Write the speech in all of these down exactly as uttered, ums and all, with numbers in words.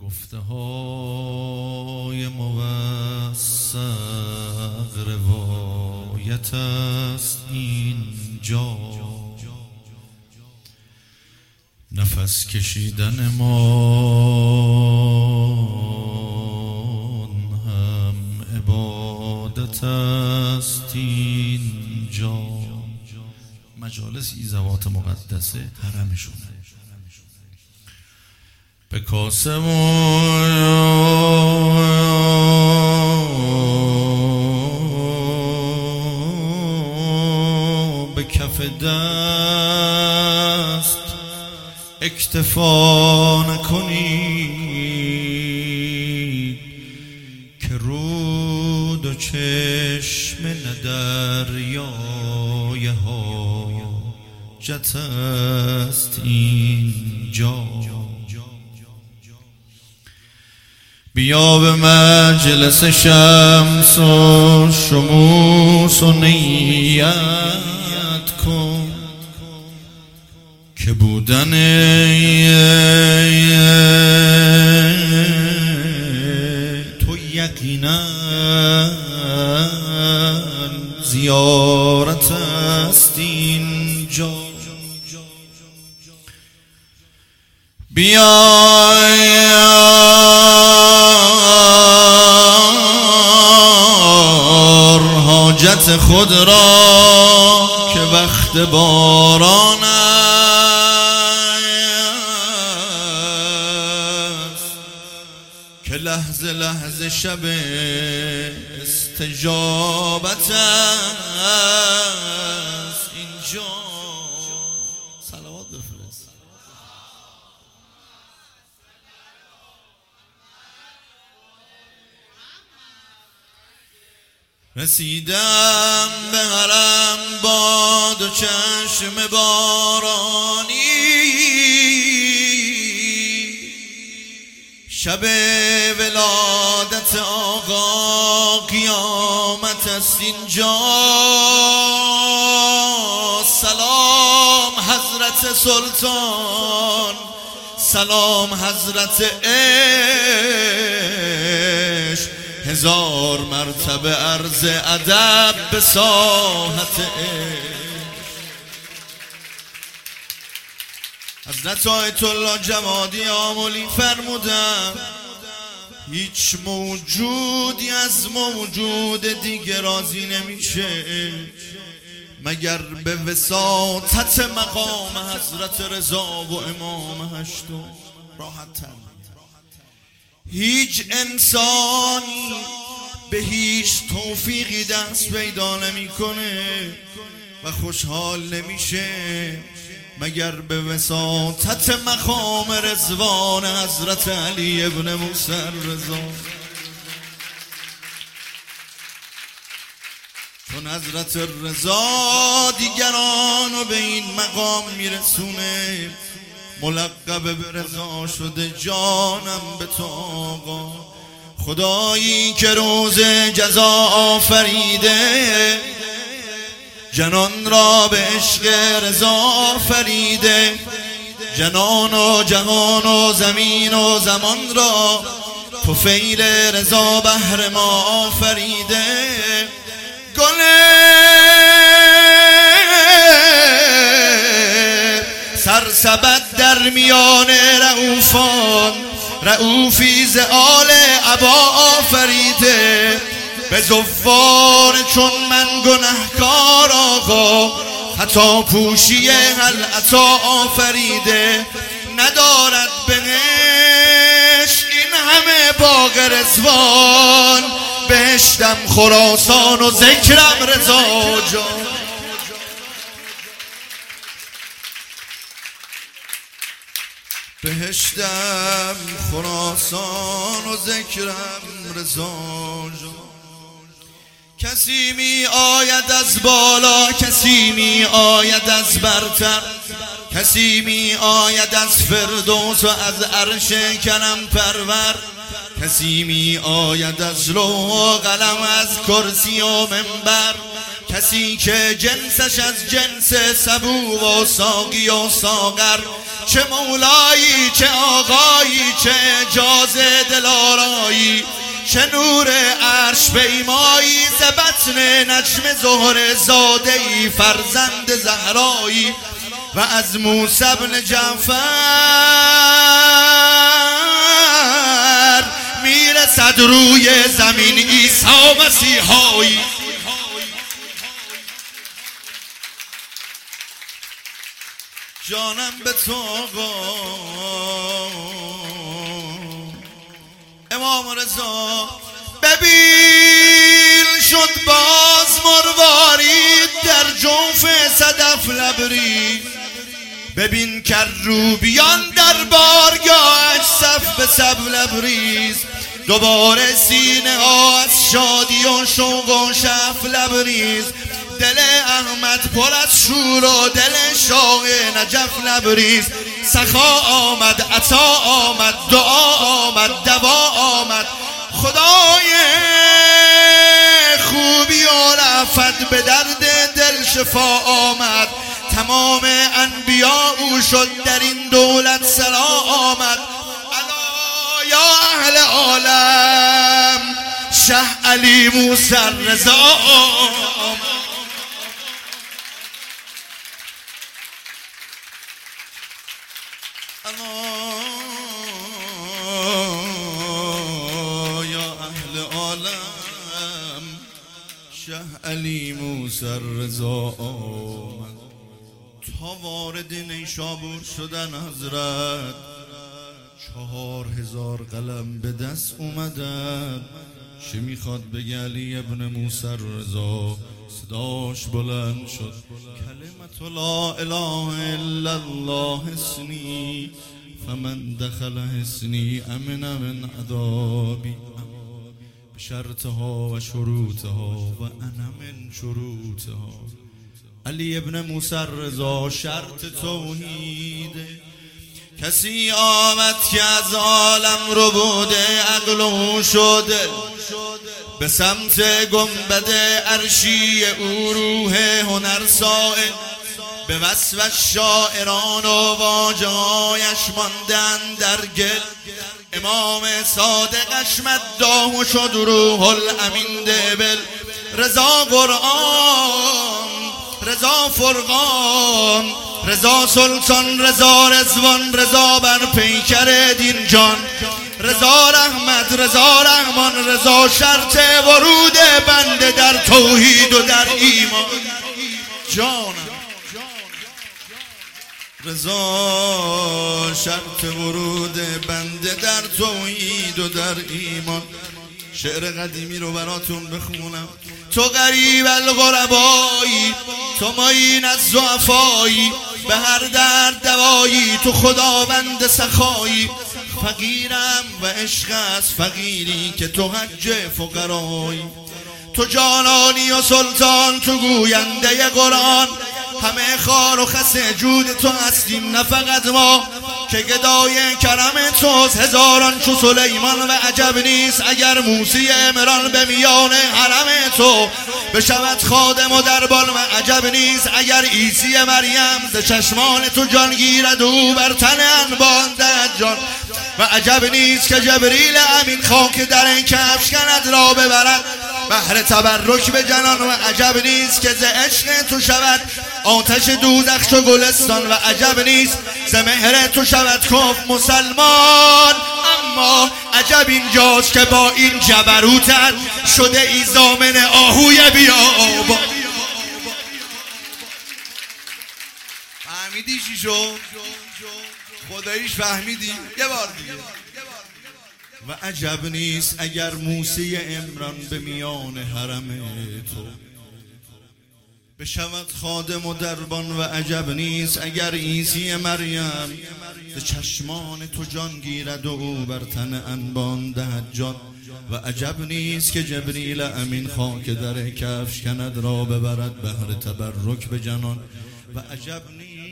گفته های موثق روایت است اینجا، نفس کشیدن ما هم عبادت است اینجا. مجالس ایزوات مقدسه حرمشونه. به کاسه و به کف دست اکتفا نکنید که رود و چشم ندریای حاجت است اینجا. بیا به مجلس شمس و شموس و نیت کن که بودن تو یقینا زیارت است اینجا. بیا حاجت خود را که وقت باران است، که لحظه لحظه شب استجابت است اینجا. صلوات بفرست. رسیدم به حرم با دو چشم بارانی، شب ولادت آقا قیامت است اینجا. سلام حضرت سلطان، سلام حضرت عشق، هزار مرتبه عرض ادب به ساحت عشق. حضرت آیت الله جمادی آملی فرمودن هیچ موجودی از موجود دیگه راضی نمیشه مگر به وساطت مقام حضرت رضا و امام هشتم. راحت تر هیچ انسانی به هیچ توفیقی دست پیدا نمیکنه و خوشحال نمیشه مگر به وساطت مقام رضوان حضرت علی ابن موسی رضا. چون حضرت رضا دیگرانو به این مقام میرسونه، ملقب به رضا شده جانم به تو آقا. خدایی که روز جزا آفریده، جنان را به عشق رضا آفریده، جنان و جهان و زمین و زمان را طفیل رضا بهر ما آفریده. گل سرسبد در میان رؤوفان، رؤوفی ز آل عبا آفریده. به زوار چون من گنهکار آقا، خطا پوشی هلعطا آفریده. ندارد بهشت این همه باغ رضوان، بهشتم خراسان و ذکرم رضا جان. بهشتم خراسان و ذکرم رضا جان. کسی می آید از بالا، کسی می آید از برتر، کسی می آید از فردوس و از عرش کرم پرور، کسی می آید از لوح و قلم، از کرسی و منبر، کسی که جنسش از جنس سبو و ساقی و ساغر، چه مولایی چه آقایی چه اجازه دلارایی چه نور عرش پیمایی ز بطن نجم زهره زاده‌ای فرزند زهرایی و از موسی بن جعفر میرسد روی زمین عیسی مسیحایی. جانم به تو امام رضا ببین شد باز مروارید در جوف صدف لبریز ببین کروبیان در بارگاهش صف به صف لبریز دوباره سینه ها از شادی و شوق و شف لبریز دل احمد پر از شور و دل شاه نجف لبریز سخا آمد عطا آمد دعا آمد دوا آمد خدای خوبی و رفت به درد دل شفا آمد تمام انبیا او شد در این دولت سرا آمد الا یا اهل عالم شه علی موسی رضا یا اهل عالم شه علی موسی رضا تا وارد نیشابور شدن حضرت چهار هزار قلم به دست اومدن چه میخواد بگه علی ابن موسی رضا صداش بلند شد کلمت لا اله الا الله حسنی فمن دخل حسنی امن من عذابی بشرطها و شروطها و انا من شروطها. علی ابن موسی رضا شرط توحیده کسی آمد که از عالم رو بوده عقل و شده به سمت گنبد عرشی او روح هنر سائل به وصف شاعران و واجهایش ماندن در گل امام صادقش مداح و شد روح الامین دبل رضا قرآن رضا فرقان رضا سلطان رضا رضوان رضا بر پیکر دین جان رضا رحمت رضا رحمان رضا شرط ورود بنده در توحید و در ایمان. جانم رضا شرط ورود بنده در توحید و در ایمان. شعر قدیمی رو براتون بخونم. تو غریب الغربایی تو معین از ضعفایی به هر درد دوایی تو خداوند سخایی فقیرم و عشق از فقیری که تو حج فقرایی تو جانانی و سلطان تو گوینده قرآن همه خار و خس جود تو هستیم نه فقط ما که گدای کرم توست هزاران چو سلیمان و عجب نیست اگر موسی عمران به میان حرم تو بشود خادم و دربان و عجب نیست اگر عیسی مریم ز چشمان تو جان گیرد او بر تن انبان دهد جان و عجب نیست که جبریل امین خاک در این کفش کند را ببرد بهر تبرک به جنان و عجب نیست که ز عشق تو شود آتش دوزخ و گلستان و عجب نیست ز مهر تو شود کفر مسلمان اما عجب اینجاست که با این جبروتت شده ای ضامن آهوی بیابان. فهمیدی چی شد؟ خداییش فهمیدی؟ یه بار دیگه. و عجب نیست اگر موسی عمران به میان حرم تو بشود خادم و دربان و عجب نیست اگر عیسی مریم ز چشمان تو جان گیرد و او بر تن انبان دهد جان و عجب نیست که جبریل امین خاک در کفش کند را ببرد بهر تبرک به جنان و عجب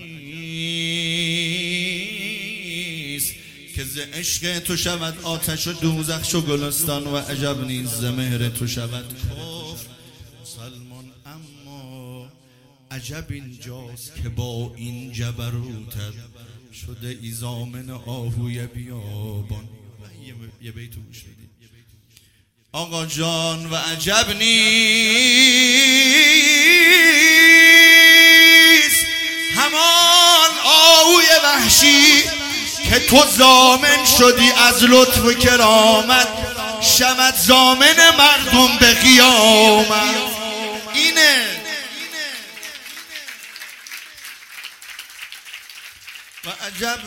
نیست که ز عشق تو شود آتش و دوزخ و گلستان و عجب نیست ز مهر تو شود کفر مسلمان اما عجب اینجاست که با این جبروتت شده ای زامن آهوی بیابان. یه بیتو گوش بدید آقا جان. و عجب نیست همان آهوی وحشی که تو ضامن شدی از لطف و کرامت، شود ضامن مردم به قیامت. اینه و عجب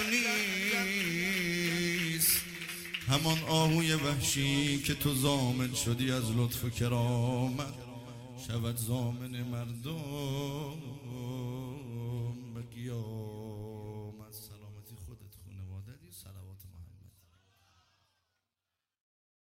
نیست همان آهوی وحشی که تو ضامن شدی از لطف و کرامت، شود ضامن مردم به قیامت.